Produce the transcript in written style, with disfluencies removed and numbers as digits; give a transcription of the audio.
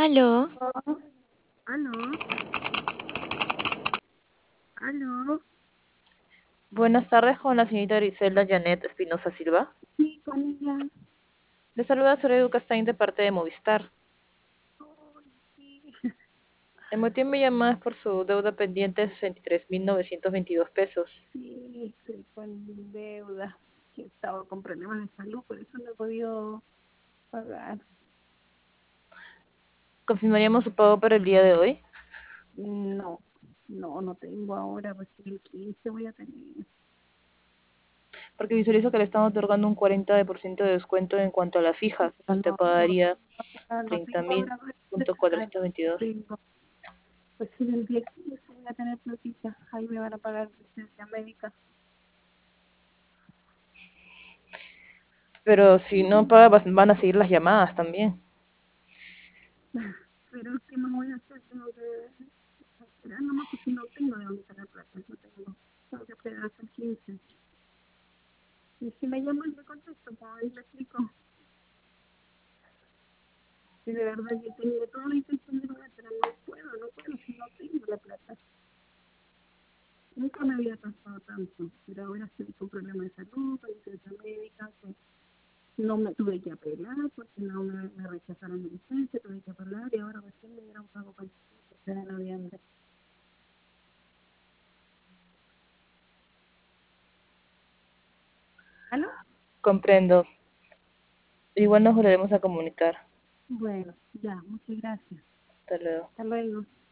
Aló, Oh, aló, aló, Buenas tardes con la señorita Griselda Janet Espinosa Silva. sí, con ella. Le saluda Soraya Castain de parte de Movistar. Ay, sí, El motivo de mi llamada es por su deuda pendiente de 63.922 pesos. sí, estoy con deuda. Que he estado con problemas de salud, por eso no he podido pagar. ¿Confirmaríamos su pago para el día de hoy? No, no tengo ahora, pues el 15 voy a tener. Porque visualizo que le están otorgando un 40% de descuento en cuanto a la fija. No, Usted no, pagaría no tengo ahora, pues, ah, 30.422. tengo. Pues en el día 15 voy a tener platita, ahí me van a pagar licencia médica. Pero si no paga, van a seguir las llamadas también. Pero ¿qué más voy a hacer? Tengo que esperar nomás, porque no tengo de dónde sacar plata, no tengo. Tengo que esperar hasta el 15. Y si me llaman, le contesto, pues ahí le explico. Y de verdad yo tengo toda la intención de pagar, pero no puedo, si no tengo la plata. Nunca me había pasado tanto, pero ahora estoy con problemas de salud, con licencia médica, que no me tuve que apelar porque no me rechazaron mi licencia, tuve que apelar y ahora recién me dieron pago para el 15 de noviembre. ¿Aló? Comprendo. Igual nos volveremos a comunicar. Bueno, ya, muchas gracias. Hasta luego. Hasta luego.